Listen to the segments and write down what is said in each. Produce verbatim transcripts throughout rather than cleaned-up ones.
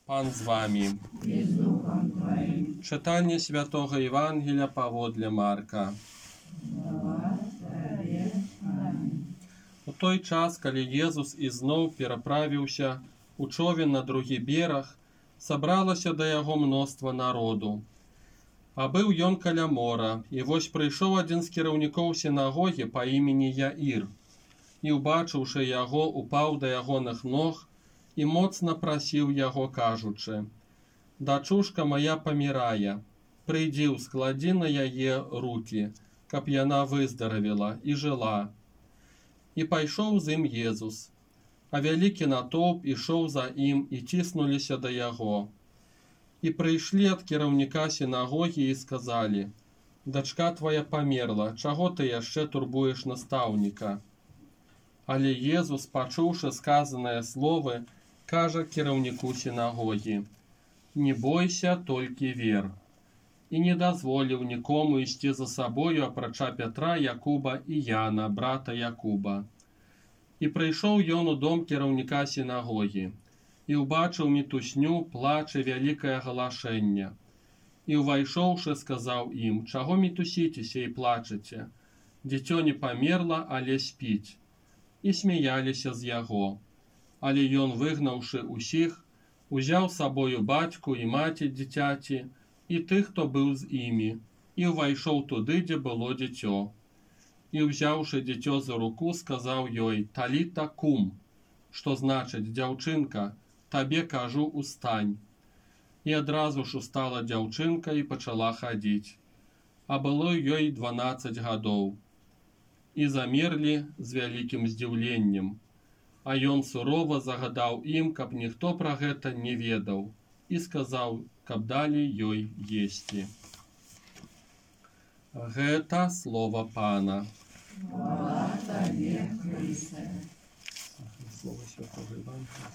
Пан з вами. І з Духом Твоїм. Читання Святого Євангелія паводле Марка. Слава Тебе. Амінь. У той час, калі Езус ізноў пераправіўся у човен на другі бераг, сабралася да яго мноства народу. А быў ён каля мора, і вось прыйшоў адзін з кіраўнікоў сінагогі па імені Яір, і, убачыўшы яго, упаў да ягоных ног і моцна прасіў яго, кажучы: «Дачушка моя памірае, прыйдзі, складзі на яе рукі, каб яна выздаравела і жыла». І пайшоў з ім Езус, а вялікі натоўп ішоў за ім і ціснуліся да яго. І прыйшлі ад кіраўніка сінагогі і сказалі: «Дачка твая памерла, чаго ты яшчэ турбуеш настаўніка?» Але Езус, пачуўшы сказаныя словы, кажа кіраўніку сінагогі: «Не бойся, толькі вер». І не дазволіў нікому ісці за сабою, апрача Пятра, Якуба і Яна, брата Якуба. І прыйшоў ён у дом кіраўніка сінагогі, і ўбачыў мітусню, плач і вялікае галашэнне. І, увайшоўшы, сказаў ім: «Чаго мітусіцеся і плачаце? Дзіцё не памерла, але спіць». І смяяліся з яго. Але ён, выгнаўшы усіх, узяў з сабою бацьку і маці дзіцяці, і тых, хто быў з імі, і ўвайшоў туды, дзе было дзіцё. І, ўзяўшы дзіцё за руку, сказаў ёй: «Таліта кум», што значыць: «Дзяўчынка, табе кажу, устань». І адразу ж устала дзяўчынка і пачала хадзіць. А было ёй дванаццаць гадоў. І замерлі з вялікім здзіўленнем. А ён сурова загадаў ім, каб ніхто пра гэта не ведаў, і сказаў, каб далі ёй есці. Гэта слова Пана. Слава Тебе, Христе. Слово Святого Євангелія.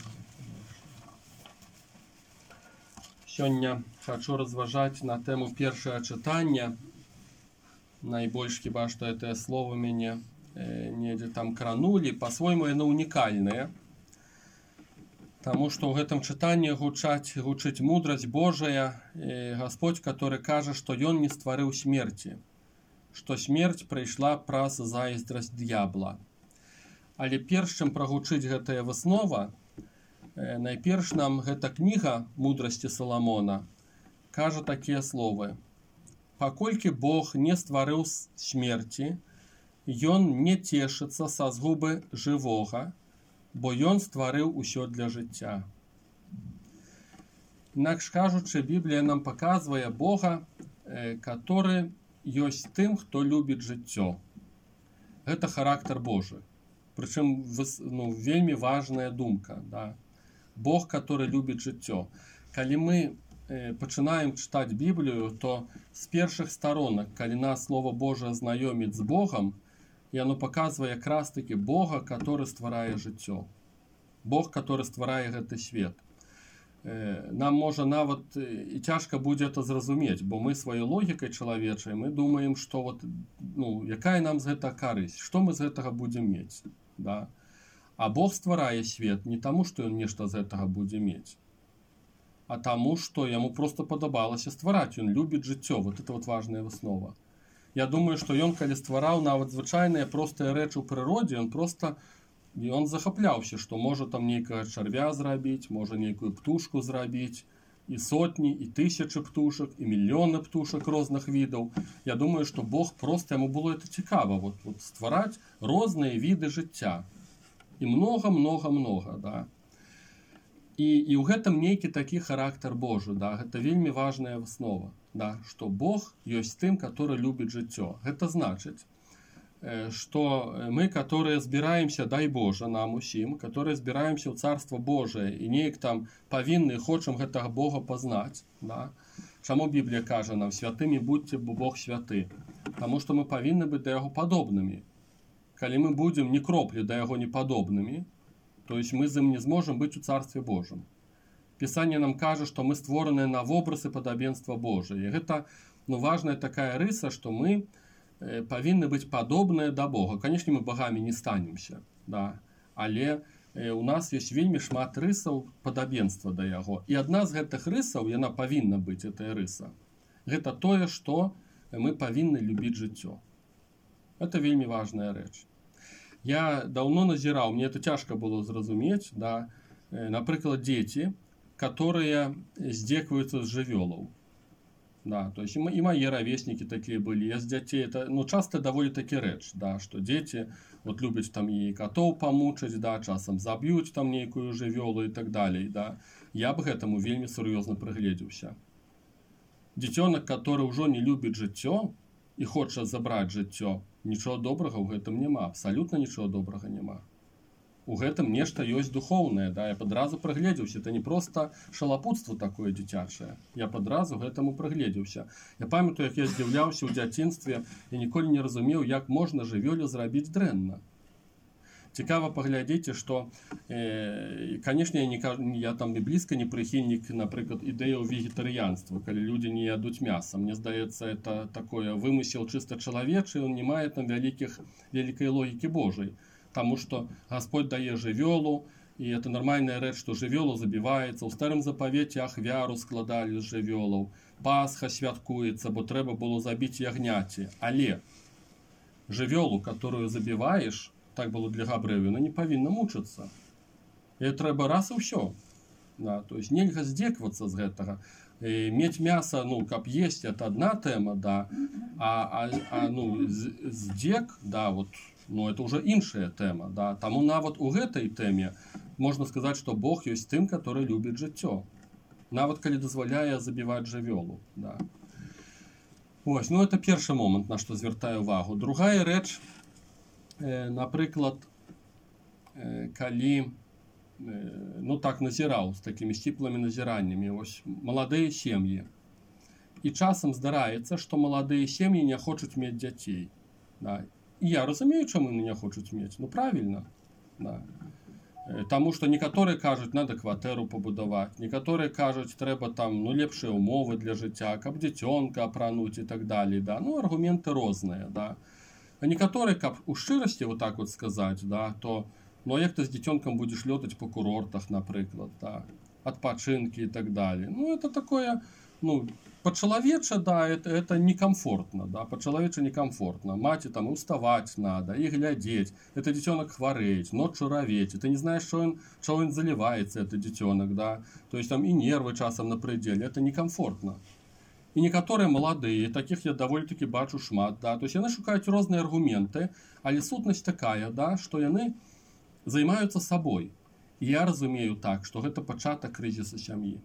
Сёння хачу разважаць на тэму першае чытання. Найбольш хіба што гэтыя словы мяне э, недзе там кранулі, па-свойму яны унікальныя. Таму што ў гэтым чытанні гучаць, гучыць мудрасць Божая, э, Гасподзь, который кажа, што ён не стварыў смерці, што смерць прыйшла праз зайздрасць д'ябла. Але перш чым прагучыць гэтая выснова, э, найперш нам гэта кніга мудрасці Саламона кажа такія словы: «Паколькі Бог не стварыў смерці, ён не цешыцца са згубы жывога, бо ён стварыў усё для жыцця». Інакш кажучы, Біблія нам паказвае Бога, э, который ёсць тым, хто любіць жыццё. Гэта характар Божы. Прычым ну, вельмі важная думка. Да? Бог, который любіць жыццё. Калі мы э, пачынаем чытаць Біблію, то з першых старонак, калі нас Слово Божие знаёміць з Богам, яно паказвае якраз таки Бога, который стварае жыццё. Бог, который стварае гэты свет. Э, нам можа нават і цяжка будзе это зразумець, бо мы сваёй логікай чалавечай, мы думаем, што вот, ну, якая нам з гэтага карысць, што мы з гэтага будзем мець. Да? А Бог стварае свет не таму, што ён нешта з гэтага будзе мець, а таму, што яму просто падабалася ствараць, ён любіць жыццё. Вот это вот важная выснова. Я думаю, што ён, калі ствараў нават звычайныя простыя рэчы ў прыродзе, ён просто ён захапляўся, што можа там нейкага чарвя зрабіць, можа нейкую птушку зрабіць, і сотні, і тысячы птушак, і мільёны птушак розных відаў. Я думаю, што Бог просто яму было это цікава, вот, вот ствараць розныя віды жыцця. І многа-многа-многа, да. І, і ў гэтым нейкі такі характар Божы, да, гэта вельмі важная выснова, да, што Бог ёсць тым, который любіць жыццё. Гэта значыць, што мы, которые збіраемся, дай Божа нам усім, которые збіраемся ў Царство Божие і неяк там павінны, хочам гэтага Бога пазнаць, да. Чаму Біблія кажа нам: «Святымі будьце, бо Бог святы»? Таму што мы павінны быць да яго падобнымі. Калі мы будзем ні кроплі да яго не падобнымі, то есть мы з ім не зможам быць у Царстве Божым. Пісанне нам кажа, што мы створаныя на вобраз і падабенства Божие. І гэта ну, важная такая рыса, што мы э, павінны быць падобныя да Бога. Канешне, мы богамі не станемся, да? Але у нас ёсць вельмі шмат рысаў падабенства да яго. І адна з гэтых рысаў, яна павінна быць, гэтая рыса. Гэта тое, што мы павінны любіць жыццё. Это вельмі важная рэч. Я даўно назіраў, мне это цяжка было зразумець, да, напрыклад, дзеці, которые здзекваюцца з жывёлаў. Да, то есть и мои ровесники такие были. Я с детей, это, ну, часто довольно таки рэч, да, что дети вот любят там и котов помучить, да, часом забьют там некую жывёлу и так далее, да. Я бы к этому вельмі серьезно приглядзеўся. Дзіцёнак, который уже не любит жыццё и хочет забрать жыццё, ничего доброго в этом нема, абсолютно ничего доброго нема. У гэтым нешта ёсць духоўнае, да, я падразу прыгледзеўся, это не просто шалапутство такое дзіцячае. Я падразу гэтаму прыгледзеўся. Я памятаю, як я здзіўляўся ў дзяцінстве, я ніколі не разумеў, як можна жывёле зрабіць дрэнна. Цікава паглядзіце, што, э, канешне, я, не, я там і блізка не прыхільнік, напрыклад, ідэяў вегетарыянства, калі людзі не ядуць мяса. Мне здаецца, это такое вымысел чыста чалавечы, он не мае там вялікіх, вялікай логікі Божай. Потому что Господь дае жывёлу, и это нормальная рэч, что жывёлу забивается. У старым запавеце ахвяру складалі з жывёлаў. Пасха святкуецца, бо трэба было забіць ягняці. Але жывёлу, которую забіваеш, так было для габрэяў, она не павінна мучыцца. І трэба раз і ўсё. Да, то есть нельга здзеквацца з гэтага. І мець мяса, ну, каб есць, это одна тэма, да. А, а, а ну, здзек, да, вот, ну, это уже іншая тэма, да. Таму нават у гэтай тэме можна сказаць, што Бог ёсць тым, который любіць жыццё. Нават калі дазваляе забіваць жывёлу, да. Ось, ну, это першы момант, на што звяртаю увагу. Другая рэч, э, напрыклад, э, калі, э, ну, так назіраў, з такімі сціплымі назіраннямі, ось, маладыя сем'і. І часам здараецца, што маладыя сем'і не хочуць мець дзяцей, да. І я разумею, чаму яны не хочуць мець. Ну, правільна. Да. Таму што некаторыя кажуць, надо кватэру пабудаваць, некаторыя кажуць, трэба там, ну, лепшыя ўмовы для жыцця, каб дзіцёнка апрануць і так далее, да. Ну, аргументы розныя, да. А некаторыя, каб у шчырасці вот так вот сказаць, да, то, ну, а як ты з дзіцёнкам будзеш лётаць па курортах, напрыклад, да, адпачынкі і так далее. Ну, это такое, ну, по-чалавеча, да, это, это некомфортно, да, по-чалавеча некомфортно. Маці там уставать надо, и глядеть. Это детенок хвареет, ночью роветь. И ты не знаешь, что он, что он заливается, это детенок, да. То есть там и нервы часом на пределе. Это некомфортно. И некоторые молодые, таких я довольно-таки бачу шмат, да. То есть яны шукаюць розныя аргументы, але сутнасць такая, да, что яны займаюцца сабой. И я разумею так, что это пачатак крызіса сям'і.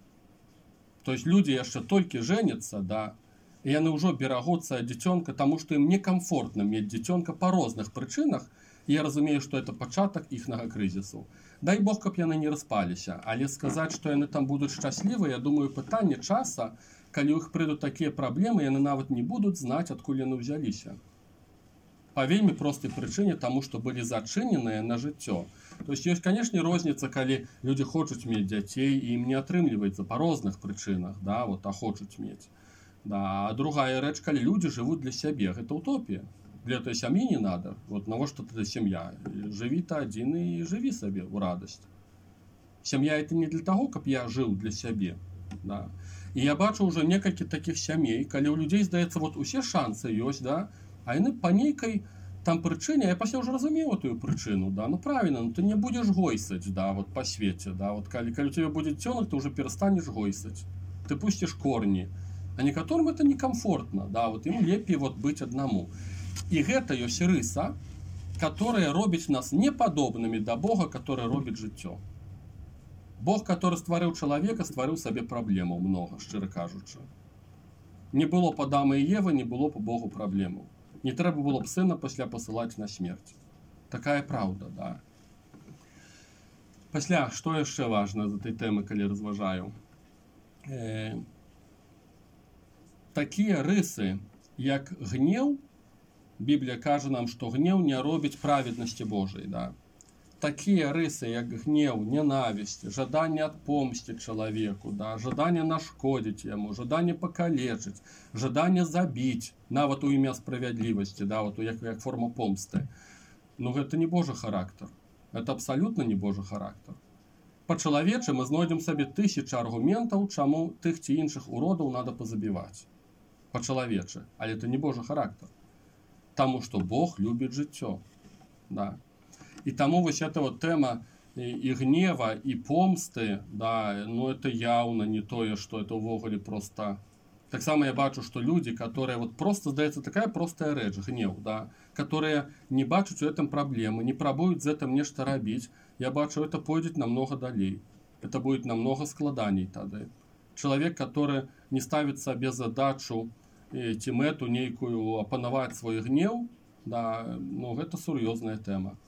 То есть люди яшчэ толькі женятся, да, і яны ўжо берагуцца дзіцёнка, таму што ім некамфортна мець дзіцёнка па розных прычынах. І я разумею, што это пачатак іхнага крызісу. Дай Бог, каб яны не распаліся, але сказаць, што яны там будуць шчаслівыя, я думаю, пытанне часа, калі ў іх прыйдуць такія праблемы, яны нават не будуць знаць, адкуль яны ўзяліся. Па вельмі простай прычыне, таму што былі зачыненыя на жыццё. То есть ёсць, конечно, розніца, калі люди хочуць мець дзяцей, і ім не атрымліваецца па розных прычынах, да, вот, а хочуць мець. Да, а другая рэч, калі люди жывуць для сябе, гэта утопія. Для этой сям'і не надо. Вот навошта тады сям'я? Жыві ты адзін і жыві сабе ў радасць. Сям'я это не для таго, каб я жыў для сябе, да. І я бачу ўжо некалькі такіх сямей, калі ў людзей здаецца, вот усе шансы ёсць, да, а яны па нейкай там причине, я пасля уже разумею эту причину, да, ну правильно, ну ты не будешь гойсать, да, вот по свете, да, вот когда, когда у тебя будет тёнок, ты уже перестанешь гойсать, ты пустишь корни, а некоторым это некомфортно, да, вот им лепей вот быть одному. И гэта ёсць рыса, которая робіць нас неподобными до Бога, который робіць жыццё. Бог, который стварыў чалавека, стварыў сабе праблемаў много, шчыра кажучы. Не было б Адама і Евы, не было б Богу праблемаў. Не трэба было б сына пасля пасылаць на смерць. Такая праўда, да. Пасля, што яшчэ важна з этой тэмы, калі разважаю? Э, такія рысы, як гнеў, Біблія кажа нам, што гнеў не робіць праведнасці Божай, да. Такія рысы, як гнеў, ненавісць, жаданне адпомсціць чалавеку, да, жаданне нашкодзіць яму, жаданне пакалечыць, жаданне забіць, нават у імя справядлівасці, да, вот, як, як форма помсты. Ну, гэта не Божы характар. Это абсалютна не Божы характар. Па-чалавечы мы знойдзем сабе тысячы аргументаў, чаму тых ці іншых уродаў надо пазабіваць. Па-чалавечы, але это не Божы характар. Таму што Бог любіць жыццё. Да. І таму вось эта вот тэма і, і гнева, і помсты, да, ну это яўна не тое, што это ўвогуле проста. Таксама я бачу, што людзі, которые вот просто, здаецца, такая простая рэч, гнеў, да, которые не бачаць у этом праблемы, не пробуюць з гэтым нешта рабіць, я бачу, это пойдзе намного далей. Это будет намного складаней тады. Чалавек, который не ставіць сабе задачу ці мэту нейкую апанаваць свой гнеў, да, ну гэта сур'ёзная тэма.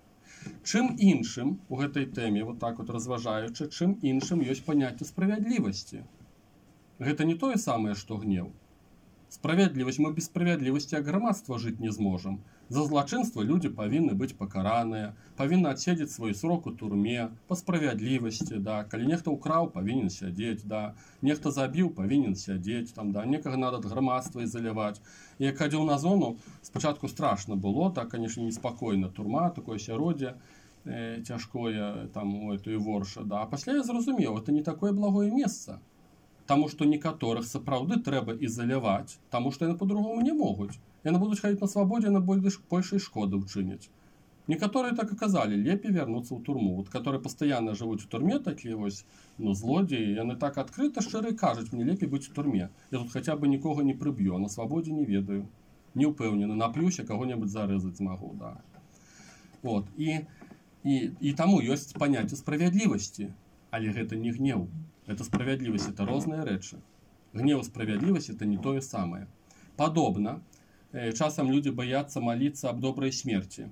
Чым іншым у гэтай тэме, вот так вот разважаючы, чым іншым ёсць паняцце справядлівасці. Гэта не тое самае, што гнеў. Справядлівасць, мы без справядлівасці як грамадства жыць не зможам. За злачынства людзі павінны быць пакараныя, павінны адседзець свой срок у турме, па справядлівасці, да. Калі нехта ўкраў, павінен сядзець, да. Нехта забіў, павінен сядзець, там, да. Некага надо ад грамадства ізаляваць. І як хадзіў на зону, спачатку страшна было, так, конечно, неспакойна, турма, такое асяроддзе э, цяжкое, там, ой, то і ворша, да. А пасля я зразумеў, это не такое благое месца. Таму што некаторых сапраўды трэба ізаляваць, таму што яны по-другому не могуць. Яны будуць хадзіць на свабодзе, на большай шкоды ўчыняць. Некаторыя так і казалі, лепей вярнуцца ў турму. Вот, которые пастаянна жывуць у турме, такія вось, ну, злодзеі, яны так адкрыта, шчыра кажуць, мне лепей быць у турме. Я тут хаця бы нікога не прыб'ю, на свабодзе не ведаю. Не ўпэўнены, наплюся, каго-небудзь зарэзаць змагу, да. Вот, і, і, і таму ёсць паняцце справядлівасці, але гэта не гнеў. Это справядлівасць, это розныя рэчы. Гнеў, справядлівасць это не тое самае. Падобна, часам людзі баяцца маліцца аб добрай смерці.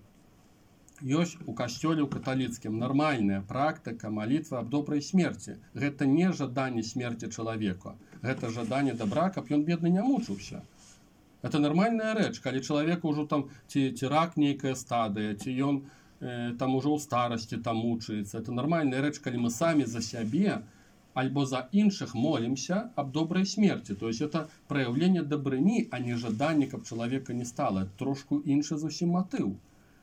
Ёсць у касцёле ў каталіцкім нармальная практыка малітва аб добрай смерці. Гэта не жаданне смерці чалавека, гэта жаданне добра, каб ён бедны не мучыўся. Это нармальная рэч, калі чалавека ўжо там ці, ці рак нейкая стадыя, ці ён э, там ужо ў старасці там мучаецца. Это нармальная рэч, калі мы самі за сябе альбо за іншых молимся аб добрай смерці. То есть это праяўленне дабрыні, а не жаданне, каб чалавека не стала. Это трошку іншы зусім матыў.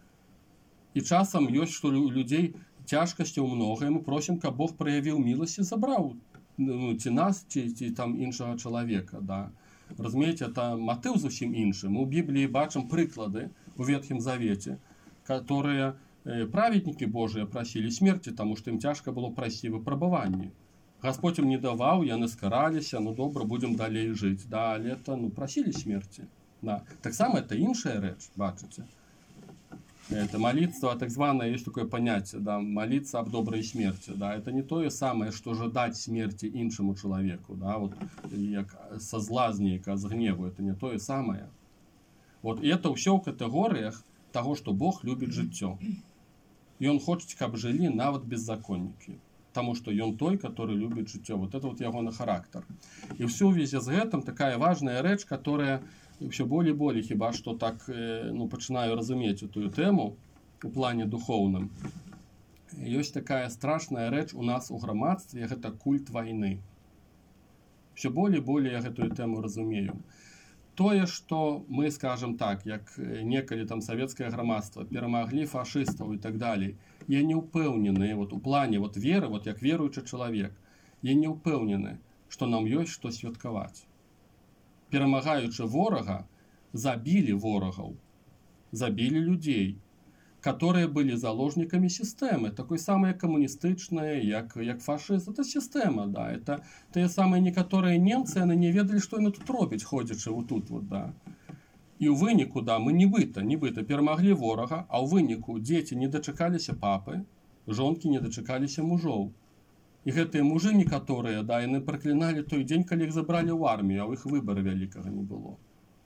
І часам ёсць, што у людзей цяжкасцяў многа, і мы просім, каб Бог праявіў міласць і забраў, ну, ці нас, ці, ці там іншага чалавека. Да. Разумееце, это матыў зусім іншы. Мы ў Бібліі бачым прыклады у Ветхім Завеце, которые праведнікі Божыя прасілі смерці, таму што ім цяжка было прайсці выпрабаванні. Господь им не давал, яны скараліся, ну добра, будем далей жыць. Да, але это, ну, прасілі смерці. Да. Таксама это іншая рэч, бачыце. Это молитва, так званое, есть такое понятие, да, молиться об доброй смерти, да, это не то самое, что ждать смерти іншему человеку, да, вот, як со злазнейка, с гневу, это не то самое. Вот, и это все в категориях того, что Бог любит жыццё. И Он хочет, каб жылі нават беззаконнікі. Потому что ён той, который любит жыццё. Вот это вот яго на характар. И в сувязі з гэтым такая важная рэч, которая все более и более хіба что так, ну, пачынаю разумець эту тему у плане духоўным. Ёсць такая страшная рэч у нас у грамадстве, гэта культ вайны. Все более и более я гэтую тему разумею. Тое, што мы, скажем так, як некалі там савецкае грамадства перамаглі фашыстаў і так далей, я не ўпэўнены вот у плане вот веры, вот як веруючы чалавек, я не ўпэўнены, што нам ёсць што святкаваць. Перамагаючы ворага, забілі ворагаў, забілі людзей, которые были заложниками системы, такой самой коммунистичной, як, як фашизм. Это система, да. Это те самые некоторые немцы, они не ведали, что они тут робить, ходячи вот тут вот, да. И у выніку, да, мы нібыта, нібыта перамаглі ворага, а у выніку дети не дачакаліся папы, жонки не дачакаліся мужоў. И гэтыя мужы некоторые, да, яны праклинали той день, калі іх забрали ў армію, а ў іх выбора вялікага не было.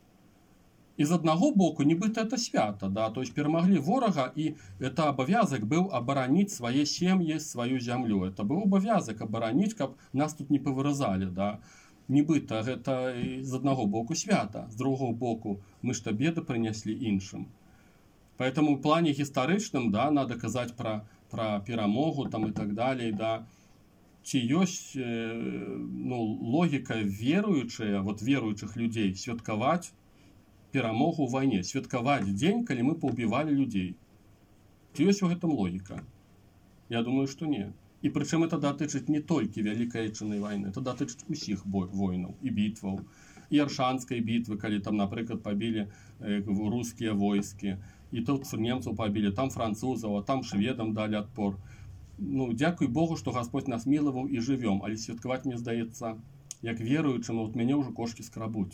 І з аднаго боку, нібыта это свята, да, то есть перамаглі ворага, і это абавязак быў абараніць свае сем'і, сваю зямлю. Это быў абавязак абараніць, каб нас тут не павыразалі, да. Нібыта гэта з аднаго боку свята, з другого боку мы ж беды прынеслі іншым. Поэтому в плане гістарычным, да, надо казаць пра, пра перамогу там і так далей, да. Ці ёсць, ну, логіка веруючая, вот веруючых людзей святкаваць перамогу ў вайне, святкаваць дзень, калі мы паўбівалі людзей. Ці ёсць у гэтым логіка? Я думаю, што не. І прычым это датычыць не толькі Вялікай Айчыннай вайны, это датычыць усіх войнаў і бітваў. І Аршанскай бітвы, калі там, напрыклад, пабілі э, рускія войскі, і тут немцаў пабілі, там французаў, а там шведам далі адпор. Ну, дзякуй Богу, што Гасподь нас мілаваў і жывём, але святкаваць, мне здаецца, як веруючым, от мяне ўжо кошкі скрабуць.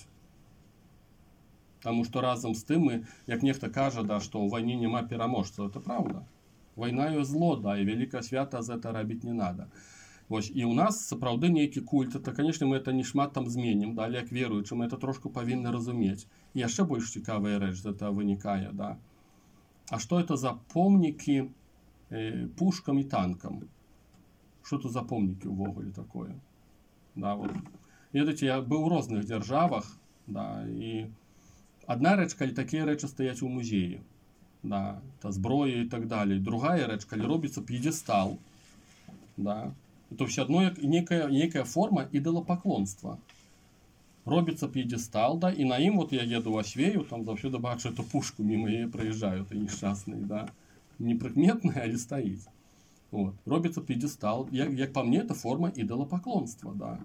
Таму што разам з тым, мы, як нехта кажа, да, што ў вайне няма пераможцаў, это праўда. Вайна ёсць зло, да, і вялікае свята за это рабіць не надо. Вось, і ў нас сапраўды нейкі культ, это, конечно, мы это не шмат там зменім, да, але як веруючым, мы это трошку павінны разумець. І яшчэ больш цікавая рэч з этого вынікае, да. А што это за помнікі э, пушкам і танкам? Што тут за помнікі ўвогуле такое? Да, вот. Ведаеце, я быў у розных дзяржавах, да, і адна рэч, калі такія рэчы стаяць у музеі, да, та зброя і так далей. Другая рэч, калі робіцца п'едестал, да, то ўсё адно як некая, некая форма ідалапаклонства. Робіцца п'едестал, да, і на ім, вот я еду ў Асвею, там заўсёды бачу эту пушку, міма яе праязджаю, ты несчастны, да, непрыкметная, але стаіць. Вот. Робіцца п'едестал, як, як па мне, это форма ідалапаклонства, да.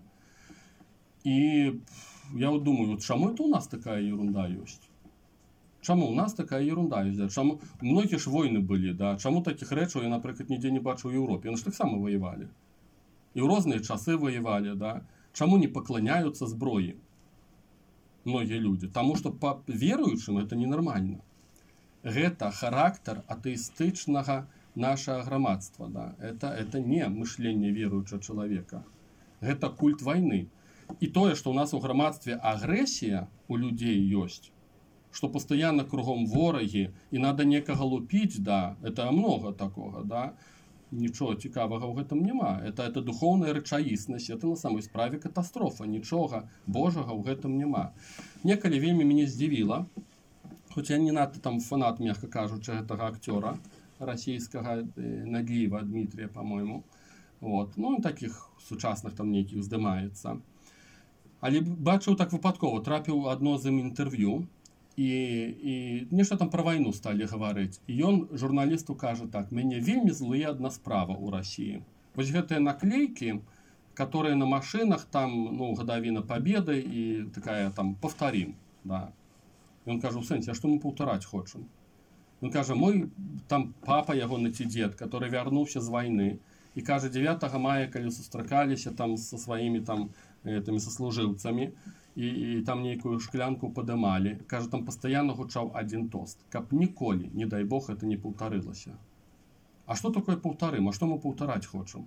І я вот думаю, вот чаму это у нас такая ерунда ёсць? Чаму у нас такая ерунда ёсць? Чаму многія ж войны былі, да? Чаму такіх рэчаў я, напрыклад, нідзе не бачу ў Еўропе? Яны ж таксама ваявалі. І ў розныя часы ваявалі, да? Чаму не пакланяюцца зброі многія людзі? Таму што па веруючым это ненармальна. Гэта характар атэістычнага нашага грамадства, да? Это, это не мышленне веруючага чалавека. Гэта культ вайны. І тое, што ў нас у грамадстве агрэсія у людзей ёсць, што пастаянна кругом ворагі і надо некага лупіць, да, это много такога, да. Нічого цікавага ў гэтым няма. Это, это духоўная рэчаіснасць, это на самой справе катастрофа. Нічога Божага ў гэтым няма. Некалі вельмі мяне здзівіла, хоць я не надта там фанат, мягка кажучы, гэтага акцёра расійскага Надліва Дмітрія, па-мойму. Вот. Ну, такіх сучасных там нейкіх здымаецца. Але бачыў так выпадкова, трапіў адно з ім інтэрв'ю, і, і нешта там пра вайну сталі гаварыць. І ён журналісту кажа так: мяне вельмі злые адна справа ў Расіі. Вось гэтыя наклейкі, которые на машинах, там, ну, гадавіна Победы і такая там повторим, да. Ён кажа, у сэнсе, а што мы паўтараць хочам? Ён кажа, мой там папа ягоны ці дзед, который вярнуўся з вайны, і кажа, дзевятага мая, калі сустракаліся там са сваімі там этими сослужыўцамі, і, і там нейкую шклянку падымалі, кажа, там пастаянна гучаў адзін тост, каб ніколі, не дай Бог, это не паўтарылася. А што такое паўтарым? А што мы паўтараць хочам?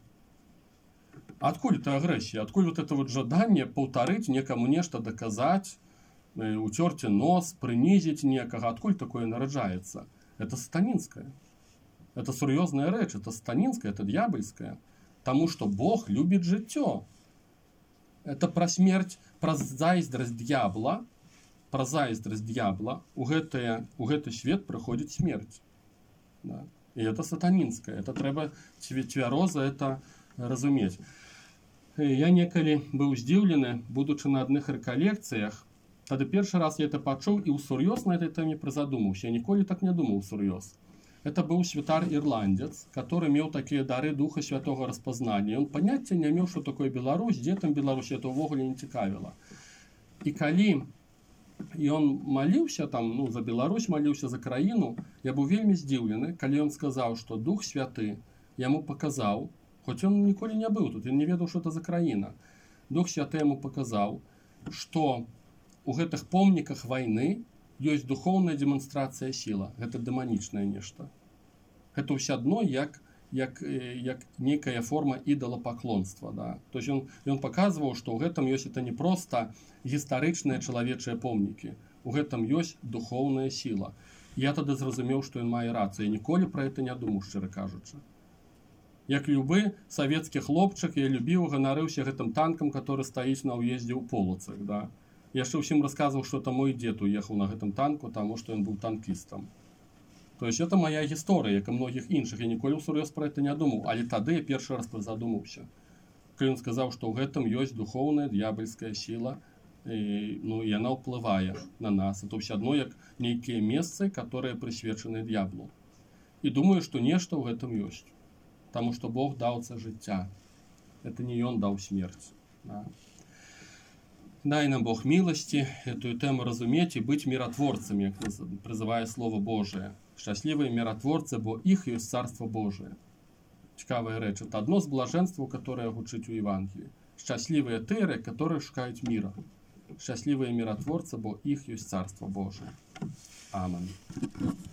Адкуль эта агрэсія? Адкуль вот это вот жаданне паўтарыць, некаму нешта даказаць, уцёрці нос, прынізіць некага? Адкуль такое нараджаецца? Это сатанінскае. Это сур'ёзная рэч, это сатанінская, это д'ябальская. Таму што Бог любіць жыццё. Это пра смерць, пра зайздрасць д'ябла, пра зайздрасць д'ябла у гэты, у гэты свет прыходзіць смерць. Да. І это сатанінскае. Это трэба цвяроза это разумець. Я некалі быў здзіўлены, будучы на адных рэкалекцыях, тады першы раз я это пачуў і ўсур'ёз на этой тэме прызадумаўся. Я ніколі так не думаў усур'ёз. Это быў святар-ірландец, который меў такія дары духа святого распазнання. Ён паняцця не меў, што такое Беларусь, дзе там Беларусь, это ўвогуле не цікавіла. І калі ён маліўся там, ну, за Беларусь, маліўся за краіну, я быў вельмі здзіўлены, калі ён сказаў, што Дух Святы яму паказаў, хоць ён ніколі не быў тут, ён не ведаў, што это за краіна. Дух Святы яму паказаў, што у гэтых помніках вайны ёсць духоўная дэманстрацыя сіла. Гэта дэманічнае нешта. Гэта ўсё адно, як, як, як нейкая форма ідалапаклонства. Да? То есть ён, ён паказваў, што ў гэтым ёсць это не проста гістарычныя чалавечыя помнікі. У гэтым ёсць духоўная сіла. Я тады зразумеў, што ён мае рацыю. Я ніколі пра гэта не думаў, шчыра кажучы. Як любы савецкі хлопчык, я любіў, ганарыўся гэтым танкам, который стаіць на ўездзе ў Полацах. Да? Я яшчэ ўсім расказваў, што это мой дзед уехаў на гэтым танку, таму што ён быў танкістам. То есть это моя гісторыя, як і многіх іншых. Я ніколі ўсур'ёз пра это не думаў, але тады я першы раз прызадумаўся. Калі ён сказаў, што ў гэтым ёсць духоўная д'ябальская сіла, і, ну, і яна ўплывае на нас. Это ўсё адно як нейкія месцы, которые прысвечаны д'яблу. І думаю, што нешта ў гэтым ёсць. Таму што Бог даў це жыцця. Это не Ён даў смерць. Да. Дай нам Бог милости эту тему разуметь и быть миротворцами, как призывает Слово Божие. Счастливые миротворцы, бо их есть Царство Божие. Цікавая речь. Это одно з блаженства, которое гучить у Евангелии. Счастливые тыры, которые шукают мира. Счастливые миротворцы, бо их есть Царство Божие. Аминь.